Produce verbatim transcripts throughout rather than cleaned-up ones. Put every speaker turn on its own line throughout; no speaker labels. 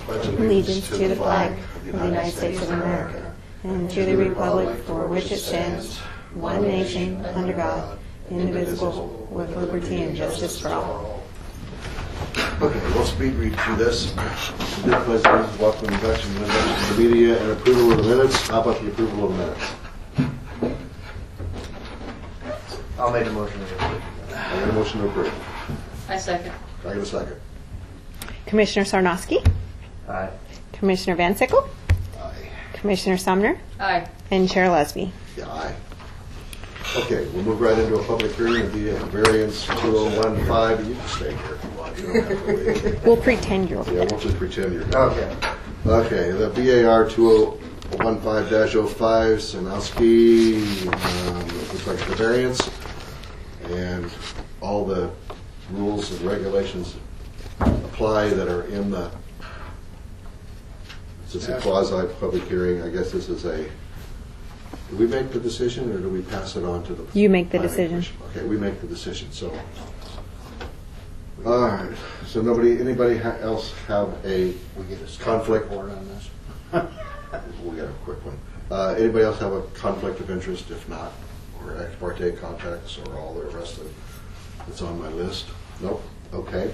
allegiance to the flag of the United States of America and to the republic for which it stands, one nation, under God, indivisible, with liberty and justice for all.
Okay, we'll speed read through this. Good president, welcome introduction to the media and approval of the minutes. How about the approval of the minutes?
I'll make a motion to approve.
I got a motion to approve.
I second.
I got a second.
Commissioner Sarnosky,
Aye.
Commissioner Van Sickle,
Aye.
Commissioner Sumner,
Aye.
and Chair Lesby.
Yeah, aye. Okay, we'll move right into a public hearing of the variance two oh one five. You can stay here if you want. You don't have to leave.
We'll pretend you're
Yeah, we'll just pretend you're here.
Okay.
Okay, the B A R two oh one five dash oh five, Sanowski, um, looks like the variance, and all the rules and regulations apply that are in the, it's a quasi-public hearing. I guess this is a, do we make the decision or do we pass it on to the?
You make the
planning
decision.
commission? Okay, we make the decision, so. All right, so nobody, anybody ha- else have a
We get a
conflict?
report on this.
We got a quick one. Uh, anybody else have a conflict of interest? If not, or ex parte contacts, or all the rest of that's on my list? Nope. Okay.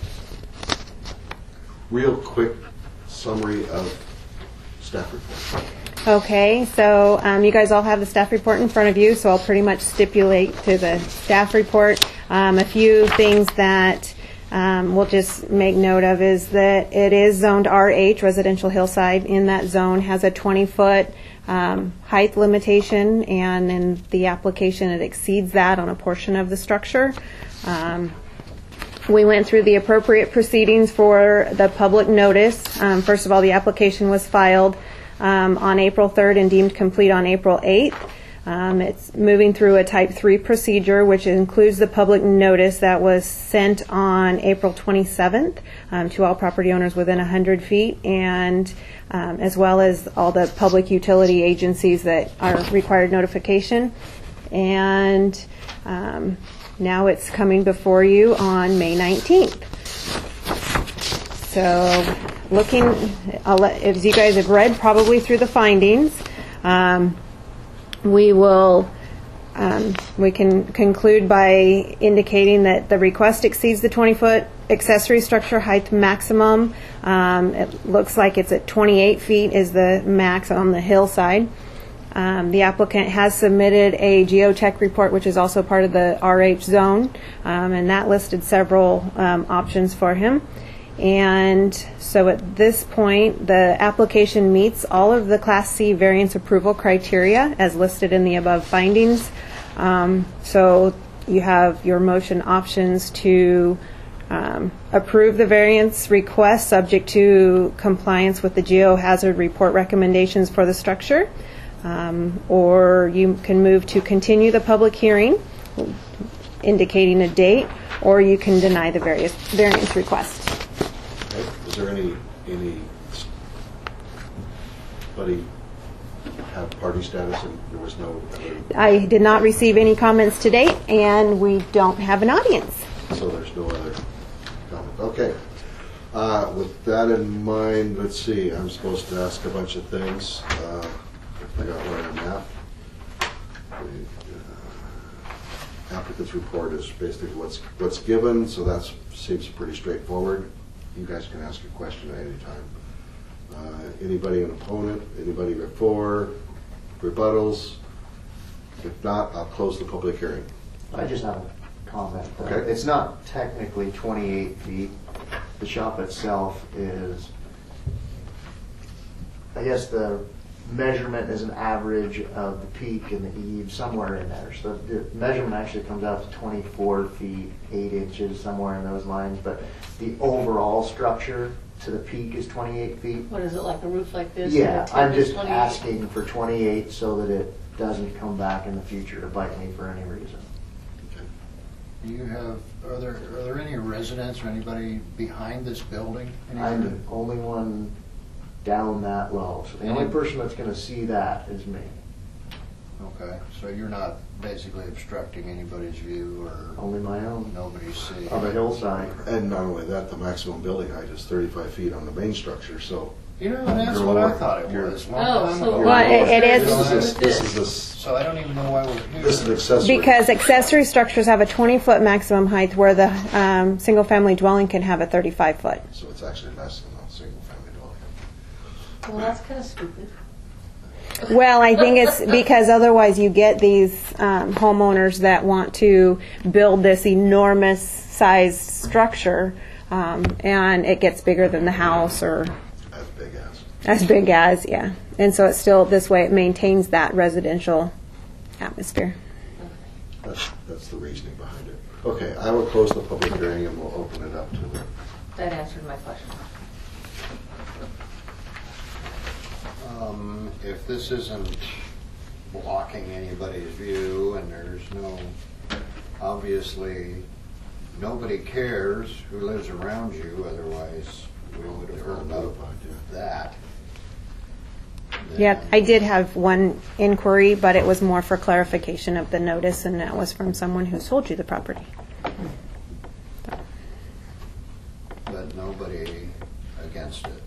Real quick summary of staff report.
Okay, so um, you guys all have the staff report in front of you, so I'll pretty much stipulate to the staff report. Um, a few things that um, we'll just make note of is that it is zoned R H, residential hillside. In that zone has a twenty-foot um, height limitation, and in the application it exceeds that on a portion of the structure. Um, We went through the appropriate proceedings for the public notice. Um, first of all, the application was filed um, on April third and deemed complete on April eighth. Um, it's moving through a type three procedure, which includes the public notice that was sent on April twenty-seventh um, to all property owners within one hundred feet, and um, as well as all the public utility agencies that are required notification. And um, now it's coming before you on May nineteenth. So looking, I'll let, as you guys have read probably through the findings, um, we will, um, we can conclude by indicating that the request exceeds the twenty-foot accessory structure height maximum. Um, it looks like it's at twenty-eight feet is the max on the hillside. Um, the applicant has submitted a geotech report, which is also part of the R H zone, um, and that listed several um, options for him. And so at this point, the application meets all of the Class C variance approval criteria as listed in the above findings. Um, so you have your motion options to um, approve the variance request subject to compliance with the geohazard report recommendations for the structure. Um, or you can move to continue the public hearing, indicating a date, or you can deny the various variance request.
Okay. Is there any anybody have party status, and there was no other,
I did not receive any comments to date, and we don't have an audience.
so there's no other comment? Okay. Uh, with that in mind, let's see. I'm supposed to ask a bunch of things. Uh, I got one on that. The uh, applicant's report is basically what's what's given, so that seems pretty straightforward. You guys can ask a question at any time. Uh, anybody an opponent? Anybody before? Rebuttals? If not, I'll close the public hearing.
I just have a comment. Uh,
Okay.
It's not technically twenty-eight feet. The shop itself is, I guess the measurement is an average of the peak and the eave, somewhere in there. So the measurement actually comes out to twenty-four feet, eight inches, somewhere in those lines. But the overall structure to the peak is twenty-eight feet.
What is it, like a roof like this?
Yeah,
and the
I'm
tip is
just
twenty-eight?
asking for twenty-eight so that it doesn't come back in the future to bite me for any reason.
Okay.
Do you have, are there, are there any residents or anybody behind this building? Anybody?
I'm the only one down that low. So the only person that's going to see that is me.
Okay, so you're not basically obstructing anybody's view or
Only my own.
nobody's seeing?
On the hillside.
And not only that, the maximum building height is thirty-five feet on the main structure, so.
You know, that's
You're
what I
lower.
thought it
You're-
was. long
Oh,
time
so-
ago.
Well, it- it is-
This is, this is, this,
So I don't even know why we're here.
this is an accessory.
Because accessory structures have a twenty-foot maximum height where the um, single-family dwelling can have a thirty-five foot.
So it's actually less than a single-family dwelling.
Well, that's kind of stupid.
Well, I think it's because otherwise you get these um, homeowners that want to build this enormous sized structure, um, and it gets bigger than the house or
As big as.
as big as, yeah. And so it's still, this way it maintains that residential atmosphere.
That's, that's the reasoning behind it. Okay, I will close the public hearing and we'll open it up to the,
That answered my question.
Um, if this isn't blocking anybody's view and there's no, obviously, nobody cares who lives around you, otherwise we would have heard about that.
Yep, I did have one inquiry, but it was more for clarification of the notice, and that was from someone who sold you the property.
But nobody against it.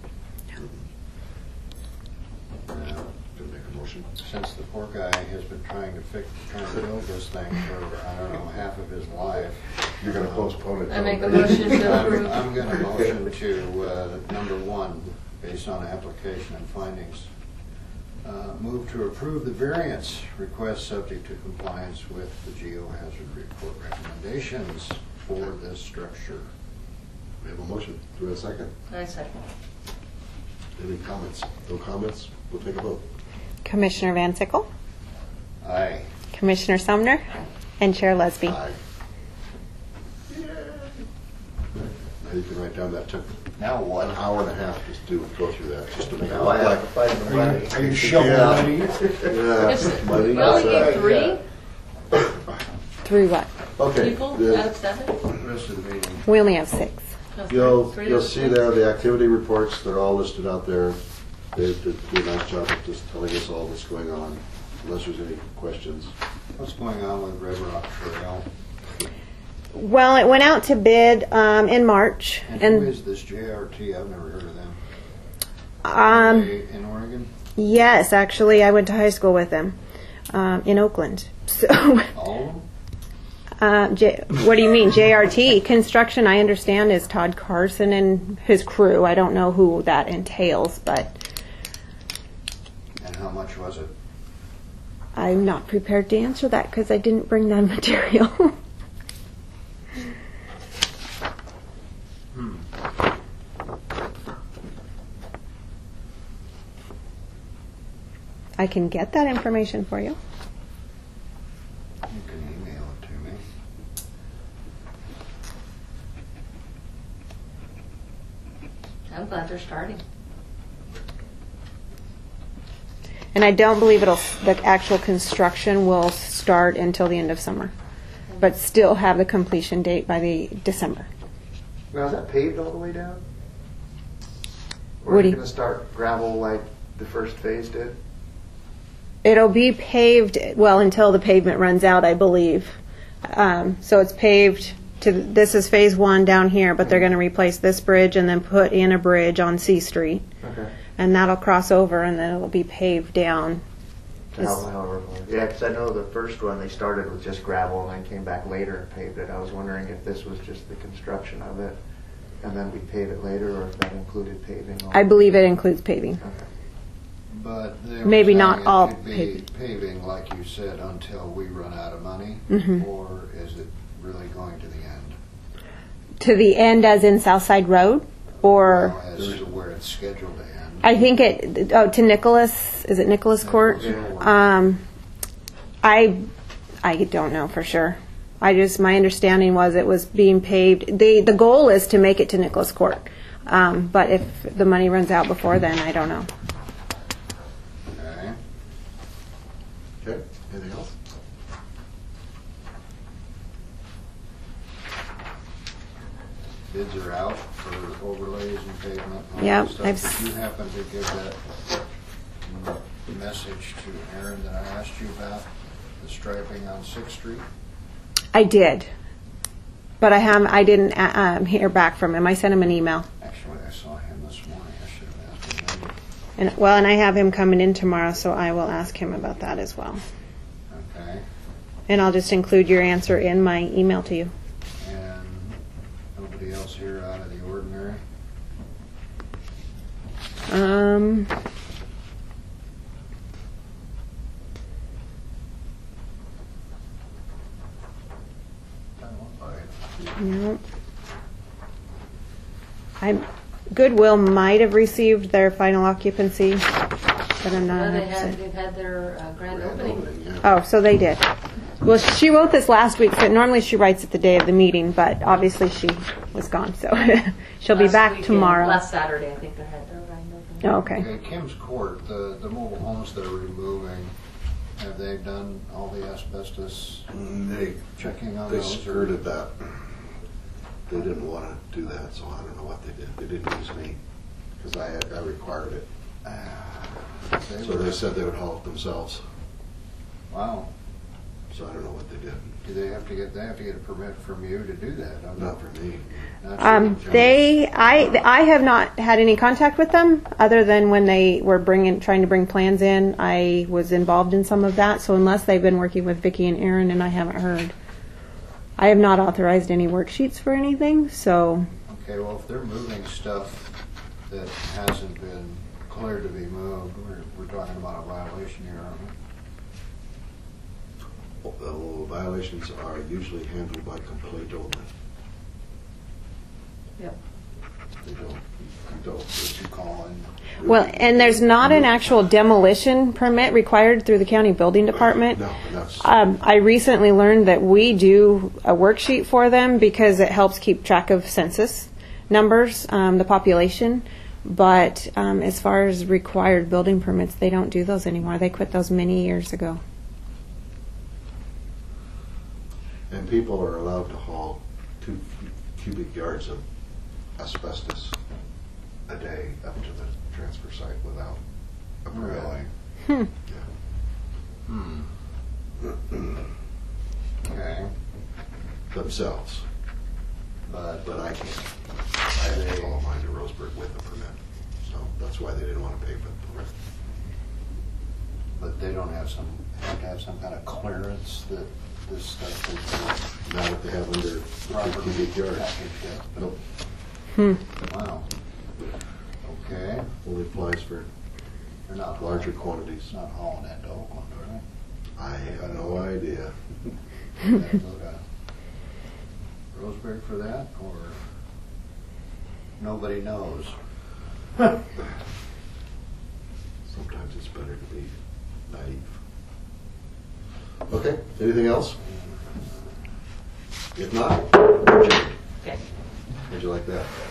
Now,
to make a motion.
since the poor guy has been trying to fix, trying to build this thing for, I don't know, half of his life.
You're gonna postpone it.
I
till
make a
May.
motion to
I'm,
approve.
I'm gonna motion to, uh, number one, based on application and findings, uh, move to approve the variance request subject to compliance with the geohazard report recommendations for this structure.
We have a motion. Do we have a second?
I second.
Any comments? No comments? We'll take a vote.
Commissioner Van Sickle,
Aye.
Commissioner Sumner, and Chair Lesby.
Aye. Now you can write down that took
Now what?
an hour and a half just to go through that, just to make it
Now
look
I have
like.
to find the money.
Are you shovel
Yeah.
ready?
Yeah, money,
We only
that's,
get
uh,
three
Three what?
Okay.
people
the-
out of seven?
Rest of the meeting.
We only have six.
No,
You'll,
three
you'll
out of
see
six?
there, the activity reports, they're all listed out there. They did do a nice job of just telling us all what's going on, unless there's any questions.
What's going on with Red Rock Trail?
Well, it went out to bid um, in March,
And who
and
is this J R T? I've never heard of them.
um,
They in Oregon?
yes, actually, I went to high school with them um, in Oakland. So,
All of them?
uh, J- what do you mean, J R T construction? I understand is Todd Carson and his crew. I don't know who that entails, but
And how much was it?
I'm not prepared to answer that because I didn't bring that material.
Hmm.
I can get that information for you.
You can email it to me.
I'm glad they're starting.
And I don't believe it'll, the actual construction will start until the end of summer, but still have the completion date by the December.
Now, is that paved all the way down? Or
What
are
do
you
you-
gonna start gravel like the first phase did?
It'll be paved, well, until the pavement runs out, I believe. Um, so it's paved to, this is phase one down here, but they're going to replace this bridge and then put in a bridge on C Street.
Okay.
And that'll cross over and then it'll be paved down.
How- however, yeah, because I know the first one, they started with just gravel and then came back later and paved it. I was wondering if this was just the construction of it and then we pave it later, or if that included paving.
I believe it includes paving.
Okay.
But they were
Maybe
saying
not
it
all
could be
paving.
paving, like you said, until we run out of money?
Mhm.
Or is it really going to the end?
To the end as in Southside Road? Or,
Well, as to where it's scheduled to end?
I think it, oh, to Nicholas, is it Nicholas Court?
Nicholas.
Um, I, I don't know for sure. I just, my understanding was it was being paved. The, the goal is to make it to Nicholas Court. Um, but if the money runs out before then, I don't know.
Okay.
Okay, anything else?
Bids are out for overlays and pavement. and all
Yep,
that stuff.
I've s-
Did you happen to give that? message to Aaron that I asked you about, the striping on Sixth Street?
I did, but I have I didn't uh, um, hear back from him. I sent him an email,
Actually, I saw him this morning. I should have asked him.
and well, and I have him coming in tomorrow, so I will ask him about that as well.
Okay.
And I'll just include your answer in my email to you.
And nobody else here out of the ordinary?
Um, no. I Goodwill might have received their final occupancy, but I'm not.
No, they
one hundred
had,
percent.
they've had their uh, grand
Grand
opening.
opening, yeah.
Oh, so they did. Well, she wrote this last week, so normally she writes it the day of the meeting, but obviously she was gone, so she'll be
Last
back
weekend-
tomorrow.
Last Saturday, I think they had their grand opening.
Oh, okay.
Okay, Kim's Court, the, the mobile homes they're removing, have they done all the asbestos
They,
checking on
they
those? or-
skirted that. They didn't want to do that, so I don't know what they did. They didn't use me, because I, had- I required it.
They
So
were-
they said they would haul it themselves,
Wow.
so I don't know what they did.
Do they have to get, they have to get a permit from you to do that? I'm
Not for me.
not
Um,
sure.
they, I, I have not had any contact with them other than when they were bringing, trying to bring plans in. I was involved in some of that, so unless they've been working with Vicki and Aaron, and I haven't heard. I have not authorized any worksheets for anything, so
Okay, well, if they're moving stuff that hasn't been cleared to be moved, we're, we're talking about a violation here, aren't we?
Well, violations are usually handled by complaint only.
Yep.
They don't, you don't.
Did you call in?
well, and there's not an actual demolition permit required through the county building department.
No, and that's,
Um, I recently learned that we do a worksheet for them because it helps keep track of census numbers, um, the population. But um, as far as required building permits, they don't do those anymore. They quit those many years ago.
and people are allowed to haul two cubic yards of asbestos a day up to the transfer site without a permit.
Really?
Hmm.
Hmm. Okay,
Themselves,
but,
but I can't. I have to haul mine to Roseburg with a permit, so that's why they didn't want to pay for the permit.
but they don't have some, have to have some kind of clearance that this stuff is
Now that they have under the
properly
cubic yards.
packaged up.
Nope,
Hmm.
Wow. Okay,
only applies for
they're not
larger
hauling-
quantities.
It's not hauling that to Oakland, are they?
I have no idea.
They gotta go to Roseburg for that, or nobody knows?
Sometimes it's better to be naive. Okay, anything else? If not, adjourned.
Okay.
How'd you like that?